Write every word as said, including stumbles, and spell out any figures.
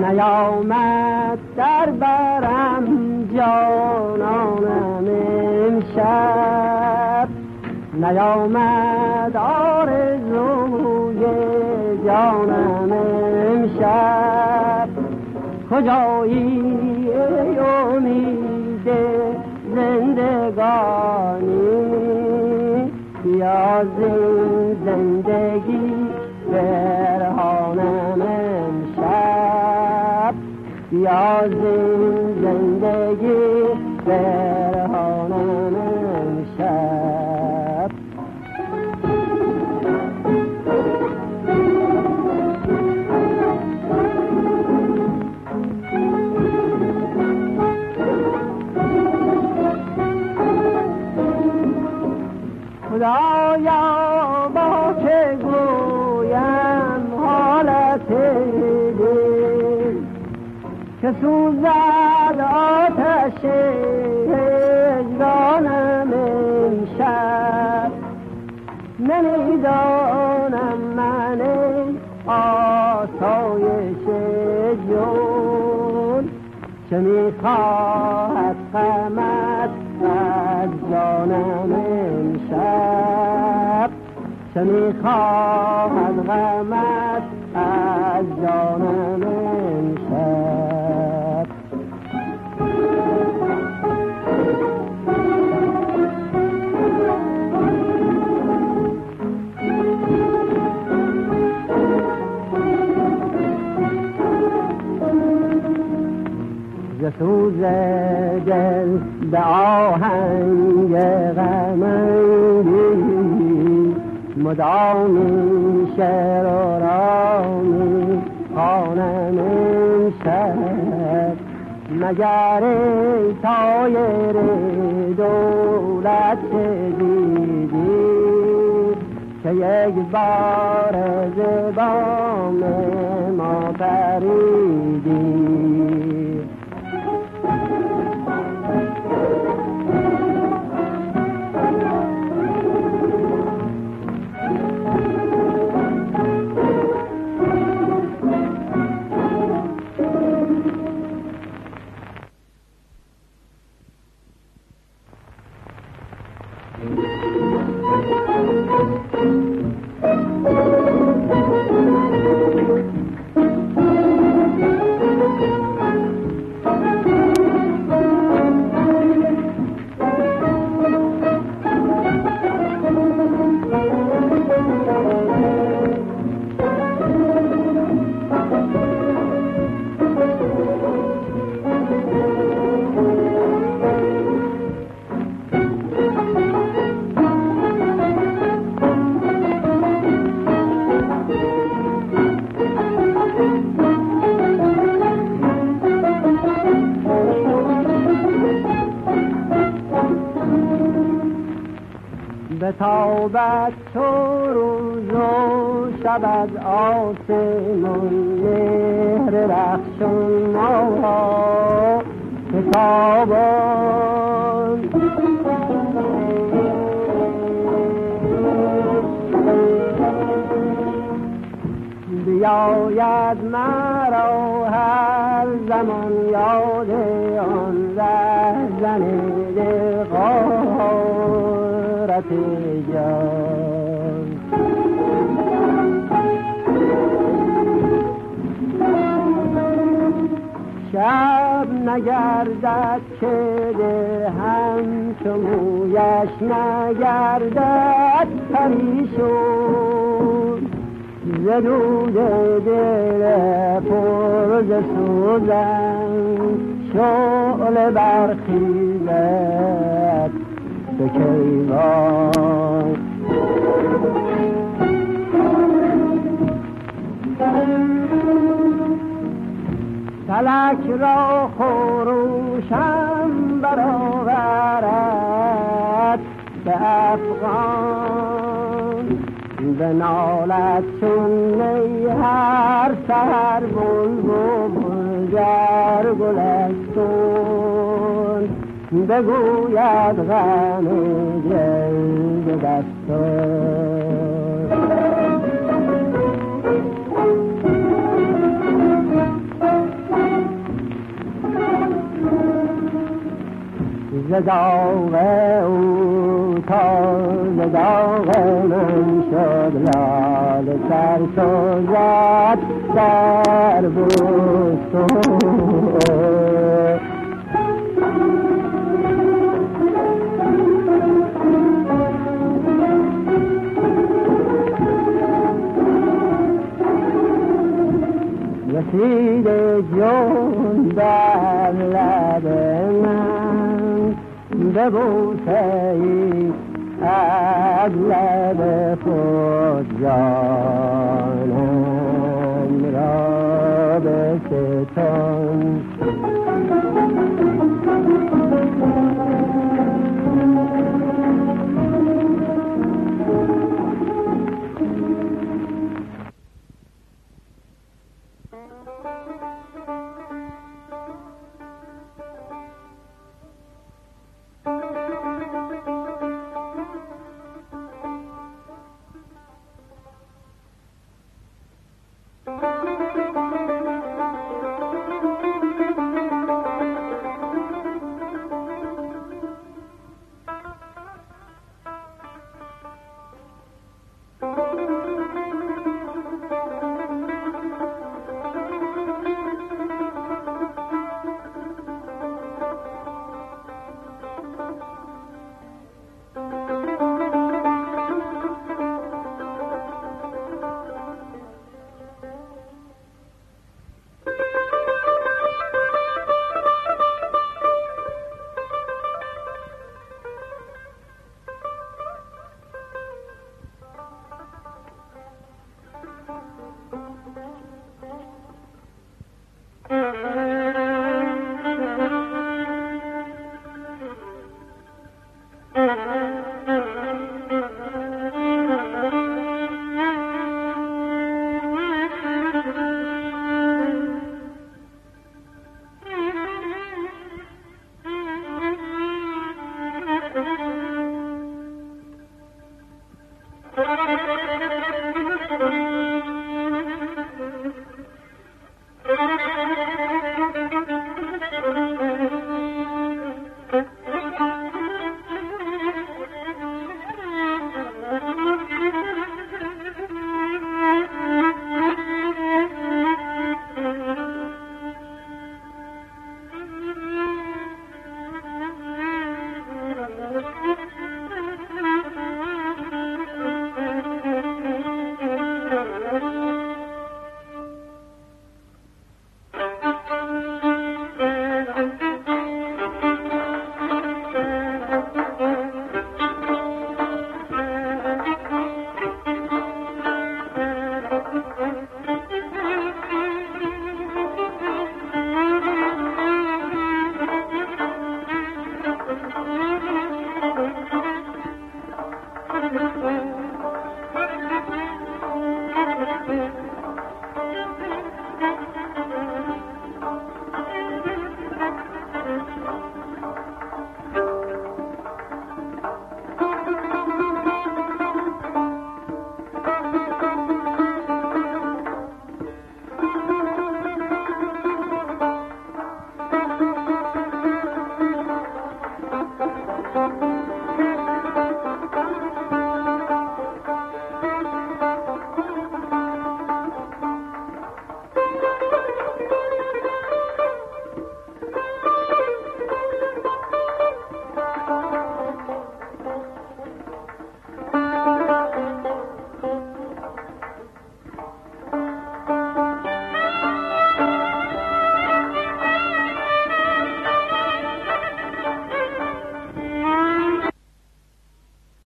نیامد در برم جانانم امشب، نیامد آرزوی جانم امشب. کجایی ای امید زندگانی، بیا زین زندگی برهانم امشب، بیا زین زندگی برهانم امشب. خدایا با که گویم حالت دل، که سوزد آتش هجرانم امشب. نمیدانم من آسایش جون، چه میخواهد غمت از جانم امشب، چه میخواهد غمت از جانم امشب. ز سوز دل به آهنگ غم‌انگیز، مدامی شعر و رامی خوانم امشب. مگر ای طایر دولت دیدی، که یک بار ز بام ما پریدی. بتابد تو روز و شب از آسمان، مهر رخشان ماها کتابان. بیاید مرا هر زمان یاد آن رهزن غارت جان. شب نگردد که هم چو مویش نگردد پریشون، ز دود دل پر ز سوزن شعله برخیزد به کیوان. فلک را خروشم برآورد به افغان، به نالت چون نی هر سحر بلبل در گلستون، بگوید غم دل به دستان. داغ او تازه داغ من شد لاله سر سوزد در بستان رسید جون در لب من به بوسه ای از لب خود جانم را بستان